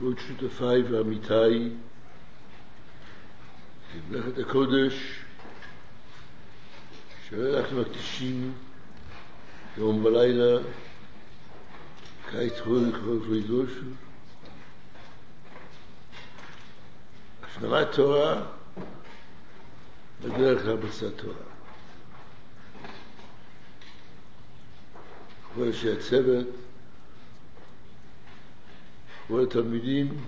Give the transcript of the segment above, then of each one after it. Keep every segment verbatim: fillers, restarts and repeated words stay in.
כבוד שותפיי ועמיתיי במלאכת הקודש שאנחנו מקדישים יום ולילה קיץ חורף חורף לידושו הפנמת תורה בדרך להבצת תורה. כבוד אנשי הצוות, כבוד התלמידים,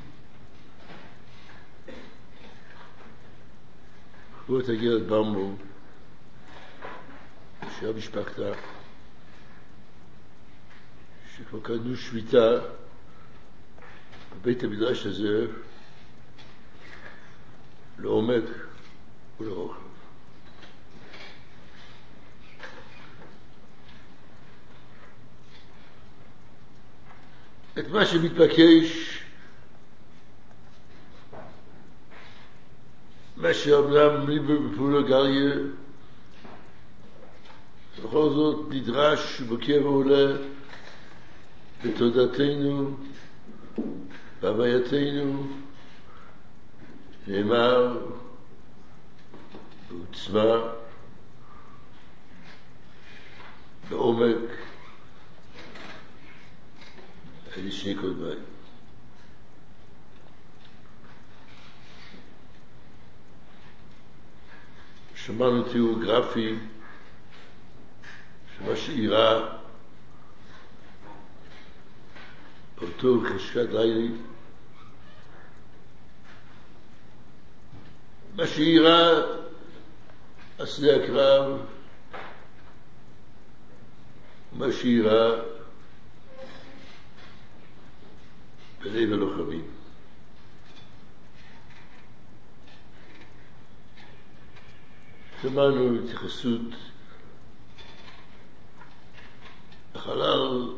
כבוד הגברת במבו ושאר משפחתה שכבר קנו שביתה בבית המדרש הזה לעומק ולרוחב. את מה שמתבקש, מה שאומנם ליבר בפעולה גליה, בכל זאת נדרש ובקר ועולה בתודעתנו, בהווייתנו, נאמר בעוצמה, בעומק, אלה שני קודמי. שמענו תיאור גרפי שמה שאירע באותו חשכת לילי, מה שאירע השדה הקרב, מה שאירע בלב הלוחמים. שמענו התייחסות החלל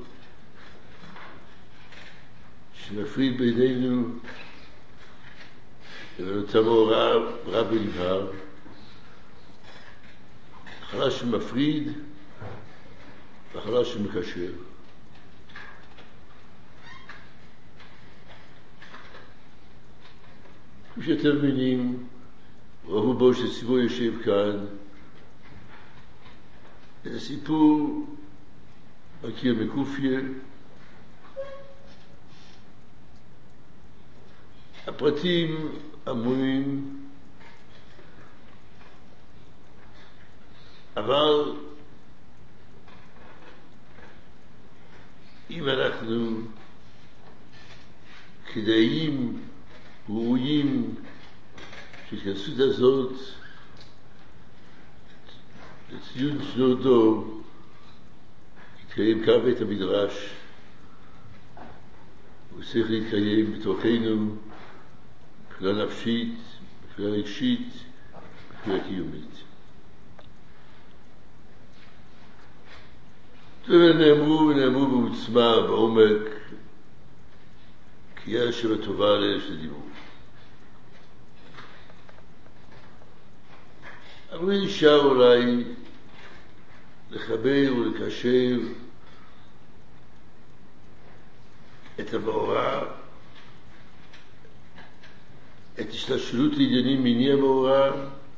שמפריד בינינו לבין אותה מאורע רב ונבהר, החלל שמפריד והחלל שמקשר. כפי שאתם מבינים, ראו בו שציבור יושב כאן, את הסיפור מכיר מקופיה, הפרטים אמורים, אבל אם אנחנו כדאיים ראויים שהתכנסות הזאת לציון שנות דור יתקיים כאן בית המדרש, הוא צריך להתקיים בתוכנו מבחינה נפשית, מבחינה רגשית, מבחינה קיומית. ונאמרו ונאמרו בעוצמה, בעומק, כי יש שבטובה לאלה שדיברו. אבל נשאר אולי לחבר ולקשר את המאורע, את השתלשלות לעניינים מיני המאורע,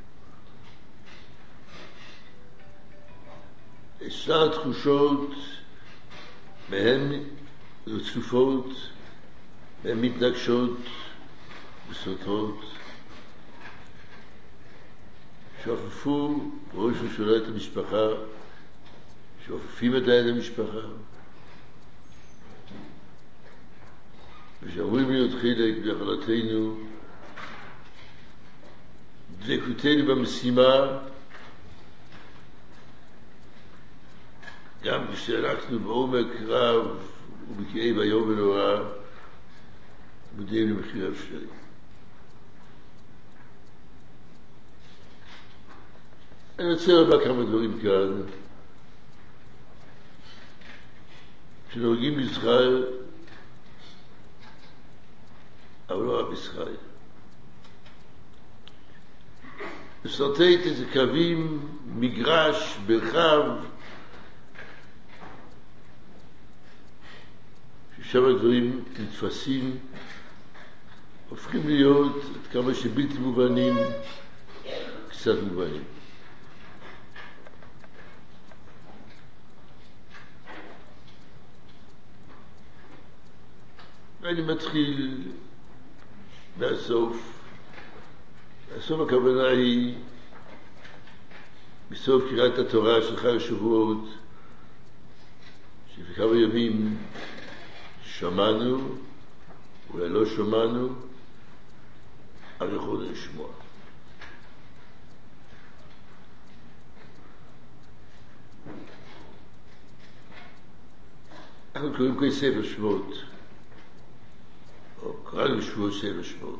את שלל התחושות מהן רצופות, מהן מתנגשות וסותרות, שעופפו ראש ושולה את המשפחה, שעופפים עדיין את המשפחה, ושאמורים להיות חלק בהחלטנו, דבקותנו במשימה, גם כשאנחנו בעומק רב ובכאב היום ונורא, מודיעים למחיר אפשרי. אני רוצה לומר כמה דברים כאן שנוהגים בישראל, אבל לא רק בישראל. לסרטט איזה קווים, מגרש, מרחב, ששם הדברים נתפסים הופכים להיות עד כמה שבלתי מובנים, קצת מובנים. ואני מתחיל מהסוף. הסוף הכוונה היא בסוף קריאת התורה של חג השבועות, שלפני כמה ימים שמענו, אולי לא שמענו, אבל יכולנו לשמוע. אנחנו קוראים כל ספר שבועות, או קראנו שבועות ספר שבועות.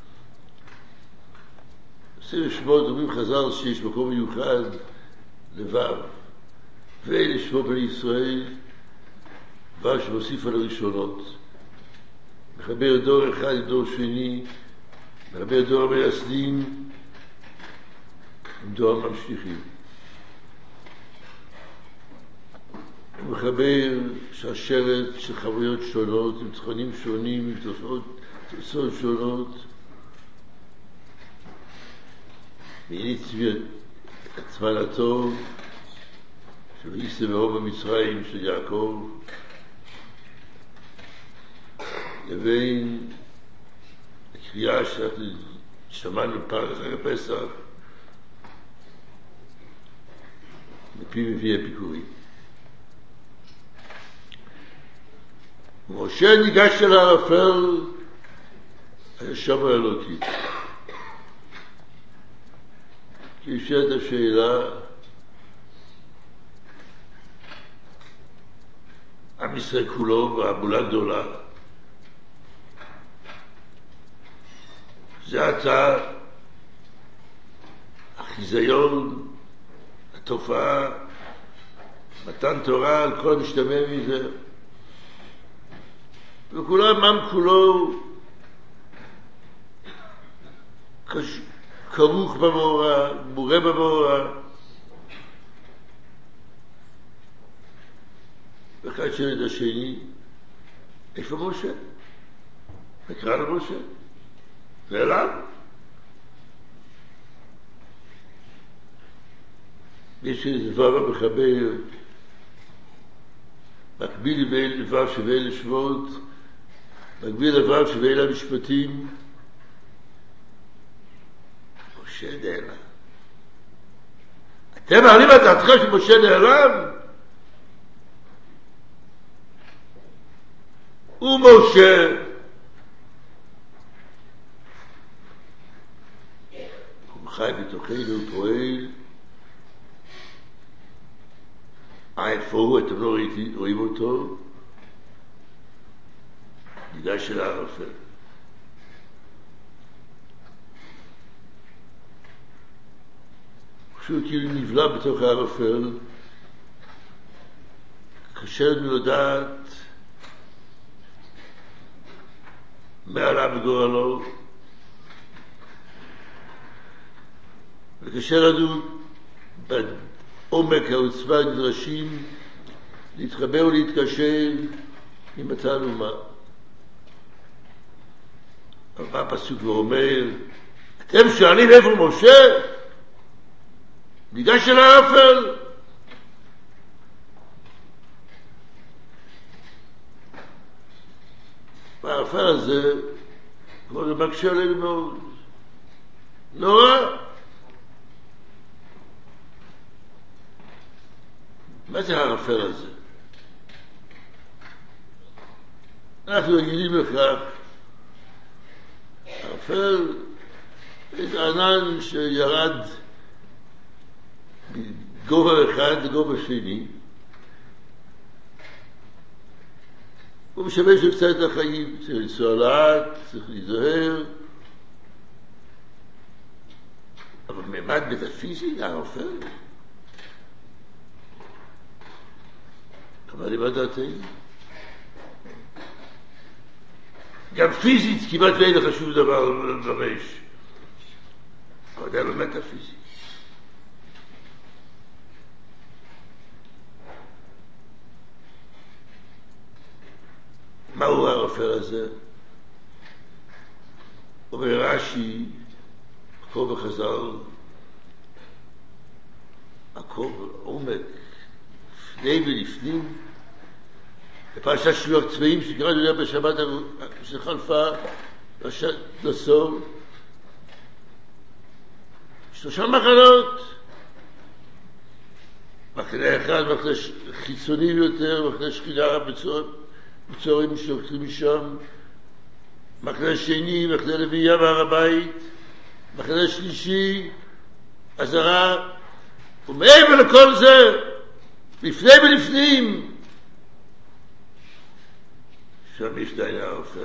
ספר שבועות אומרים חז"ל שיש מקום מיוחד לבב, ואלה שמו בני ישראל, דבר שמוסיף על הראשונות. מחבר דור אחד עם דור שני, מחבר דור המייסדים עם דור הממשיכים. הוא מחבר שרשרת של חוויות שונות, עם תכנים שונים, עם תוצאות, תוצאות שונות. והנה צביר את עצמן הטוב של איסה ואור במצרים של יעקב, לבין הקריאה שאנחנו שמענו פעם אחרי הפסח מפי מביא אפיקורי. משה ניגש אל הערפל, היה שם האלוקי. כי ישאל את השאלה, עם ישראל כולו והבולה גדולה, זה עתה החיזיון, התופעה, מתן תורה על כל המשתמע מזה, וכולם עם כולו כרוך במאורע, מורה במאורע. ואחד שואל את השני, איפה משה? נקרא למשה. ואליו. יש איזה דבר מחבר, מקביל בין דבר שווה לשבות, מקביל דבר שווה למשפטים. משה נעלם. אתם מעלים את דעתכם שמשה נעלם? הוא משה. הוא חי בתוכנו, הוא פועל. איפה הוא? אתם לא רואים אותו? ניגש אל הערפל. כשהוא כאילו נבלע בתוך הערפל, קשה לנו לדעת מה עלה בגורלו, וקשה לנו בעומק העוצמה הנדרשים להתחבר ולהתקשר עם מתן ומה. אבל הפסוק ואומר, אתם שואלים איפה משה? ניגש אל הערפל. והערפל הזה כמו זה מקשה עלינו מאוד. נורא. מה זה הערפל הזה? אנחנו רגילים לכך. הערפל זה ענן שירד מגובה אחד לגובה שני. הוא משמש קצת את החיים, צריך לנסוע לאט, צריך להיזהר. אבל ממד מטאפיזי לערפל. אבל לבדעתנו. גם פיזית כמעט ואין לך שום דבר לממש. אבל זה לא מטאפיזי. מהו הערפל הזה? אומר רש"י, הכל בחז"ל, הכל עומק, לפני ולפנים, בפרשת שלוח צבעים שקראנו בשבת שחלפה, פרשת נסור, שלושה מחנות, מחנה אחד, מחנה חיצוני יותר, מחנה שכינה בצורים שלוקחים משם, מחנה שני, מחנה לוויה בהר הבית, מחנה שלישי, עזרה, ומעבר לכל זה, לפני ולפנים, שם יש דיין הערפל.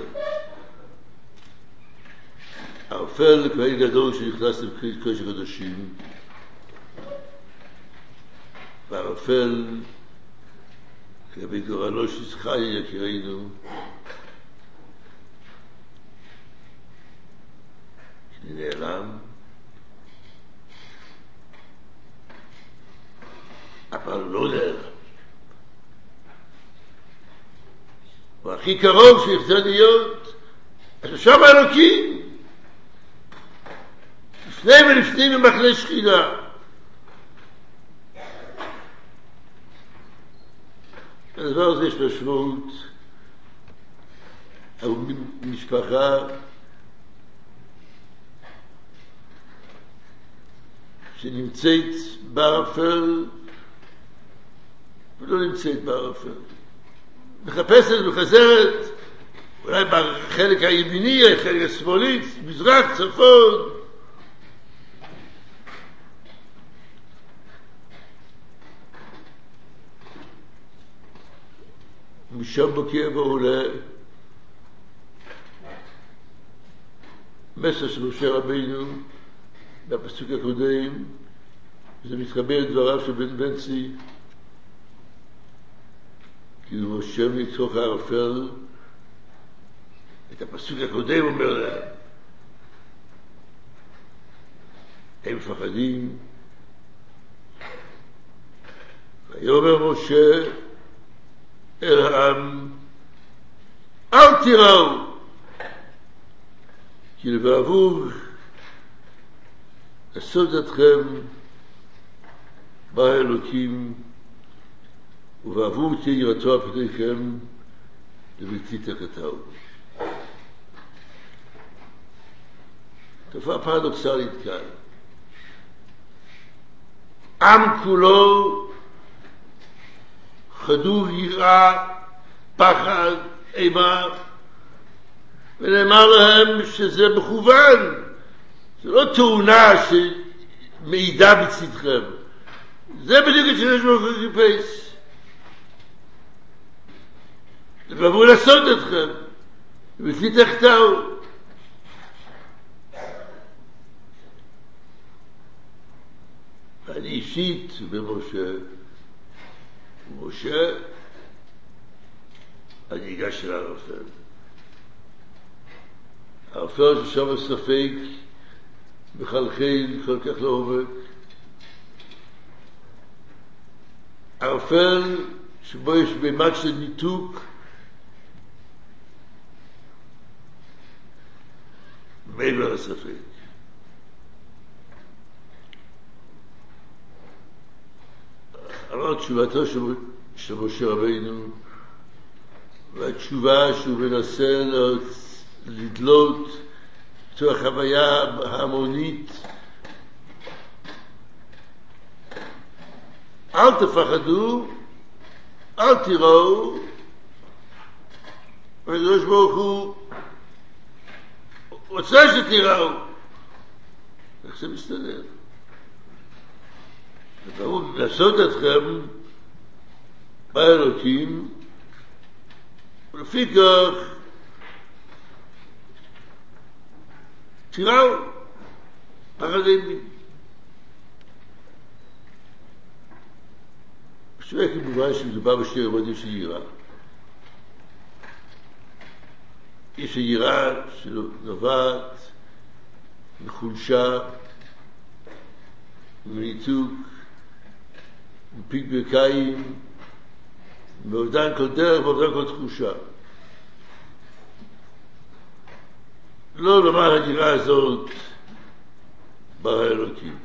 הערפל כבר גדול שנכנס לבחית קודש הקודשים, והערפל, כבי גורלו של חי יקירנו, שנעלם, אבל לא נעלם. הוא הכי קרוב שיכול להיות, אז שם האלוקים, לפני ולפנים במחנה שכינה. הדבר הזה יש משמעות, אבל משפחה שנמצאת בערפל ולא נמצאת בערפל, מחפשת וחזרת, אולי בחלק הימיני, החלק השמאלי, מזרח, צפון, משם בוקר ועולה מסר של משה רבינו בפסוק הקודם, וזה מתחבר לדבריו של בן בנצי, כי הוא משה מתוך הערפל, את הפסוק הקודם אומר להם, הם מפחדים, ויאמר משה אל העם, אל תיראו, כי לבעבור לעשות אתכם בא אלוקים, ובעבור תהיה יראתו על פניכם לבלתי תקטעו. תופעה פרדוקסלית כאן. עם כולו חדור יראה, פחד, אימה, ונאמר להם שזה מכוון, זה לא תאונה שמעידה בצדכם, זה בדיוק את שיש ברוך הוא חיפש, לבוא לעשות אתכם, ובלתי תחטאו. ואני אישית במשה, משה, אני אגש אל הערפל. הערפל ששם הספק מחלחל כל כך לעומק. הערפל שבו יש מימד של ניתוק, מעבר לספק. אבל תשובתו של משה רבינו, והתשובה שהוא מנסה לדלות בתוך החוויה ההמונית, אל תפחדו, אל תיראו, והקדוש ברוך הוא רוצה שתיראו. איך זה מסתדר? ותראו, לעשות אתכם באלוקים, ולפי כך תיראו, פחדים. שווה כמובן שמדובר בשתי רבדים של יראה. יש היראה שנובעת מחולשה, מניתוק, מפיק ברכיים, מאובדן כל דרך ואובדן כל תחושה. לא לומר הגירה הזאת ברא אלוקים.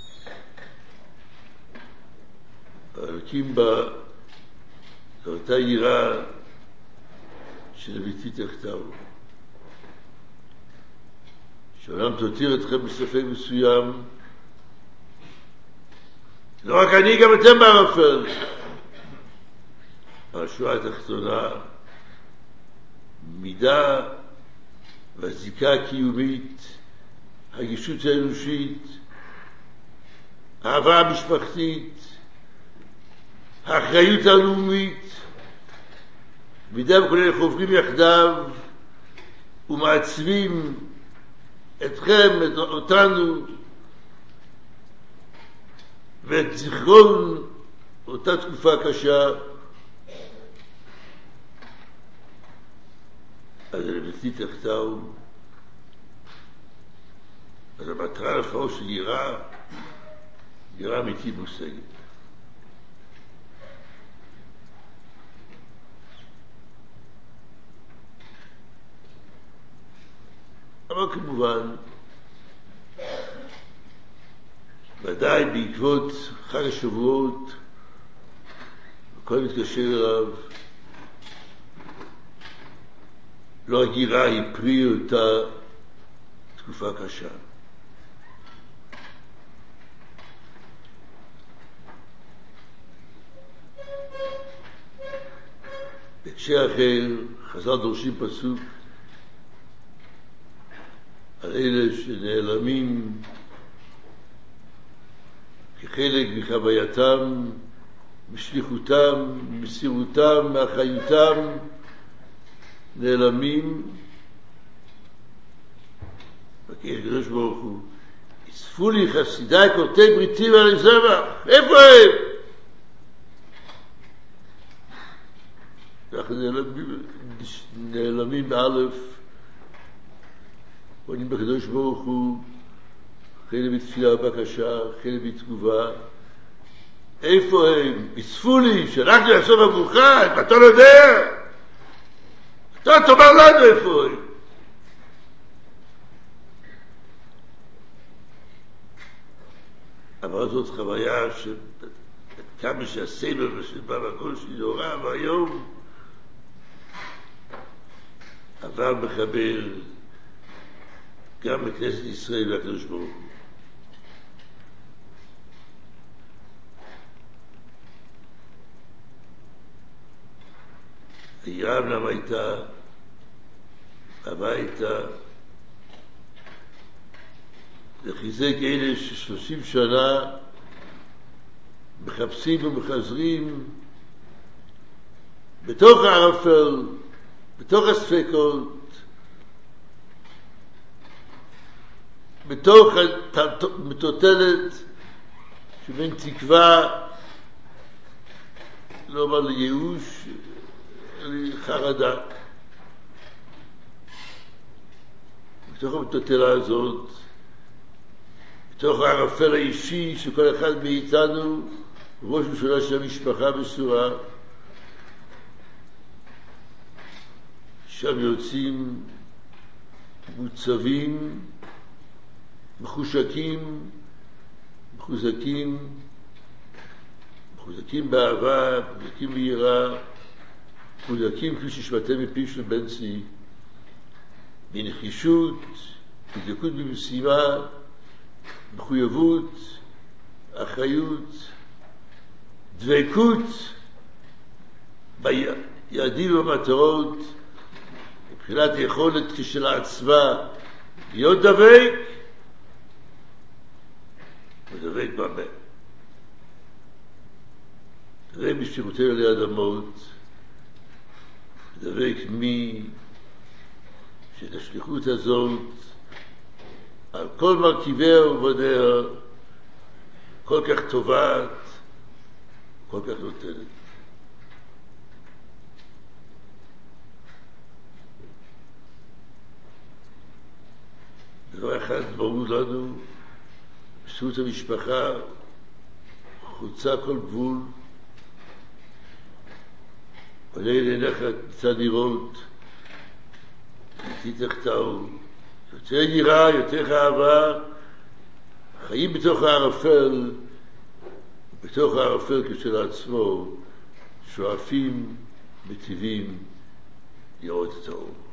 אלוקים בה זו אותה גירה שנביתי תחתיו. שעולם תותיר אתכם בספק מסוים, לא רק אני, גם אתם בערפל. השורה התחתונה, מידה והזיקה הקיומית, הגישות האנושית, האהבה המשפחתית, האחריות הלאומית, מידה וכולי אנחנו עוברים יחדיו ומעצבים אתכם, את אותנו, ואת זיכרון אותה תקופה קשה. אז נבטתי תחתיו, אז המטרה לפעול של גירה, גירה אמיתית מושגת. אבל כמובן, ודאי בעקבות חג השבועות, הכל מתקשר אליו, לא הגירה היא פרי אותה תקופה קשה. בהקשר אחר, חז"ל דורשים פסוק על אלה שנעלמים כחלק מחווייתם, משליחותם, מסירותם, מאחריותם, נעלמים. וכי הקדוש ברוך הוא, אספו לי חסידיי כורתי בריתי ועלי זבח, איפה הם? ככה נעלמים, נעלמים באלף, פונים בקדוש ברוך הוא, חלק בתפילה ובקשה, חלק בתגובה. איפה הם? אספו לי, שרקתי לעשות עבורך, אתה לא יודע? אתה תאמר לנו איפה הם. אבל זאת חוויה שכמה שהסבל ושבא בכל שנורא, והיום עבר מחבר גם בכנסת ישראל והקדוש ברוך הוא. היראה אמנם הייתה, הביתה, לחיזק אלה ששלושים שנה מחפשים ומחזרים בתוך הערפל, בתוך הספקות, בתוך המטוטלת שבין תקווה, לא אומר לייאוש, חרדה. בתוך המטוטלה הזאת, בתוך הערפל האישי שכל אחד מאיתנו, ראש משולה של המשפחה בסורה, שם יוצאים מוצבים, מחושקים, מחוזקים, מחוזקים באהבה, מחוזקים ביראה, מחוזקים כפי ששמעתם מפיו של בן צבי, בנחישות, בדבקות במשימה, מחויבות, אחריות, דבקות ביעדים ובמטרות, מבחינת יכולת כשלעצמה להיות דבק, ודבק במה. דבק בשירותי עלי אדמות, דבק מי שאת השליחות הזאת על כל מרכיביה ובניה כל כך טובעת, כל כך נותנת. דבר אחד ברור לנו, בזכות המשפחה חוצה כל גבול, עולה לעיניך ניתן לראות, איתי תחתיו, יותר יראה, יותר אהבה, חיים בתוך הערפל, בתוך הערפל כשלעצמו, שואפים, מטיבים, לראות את האור.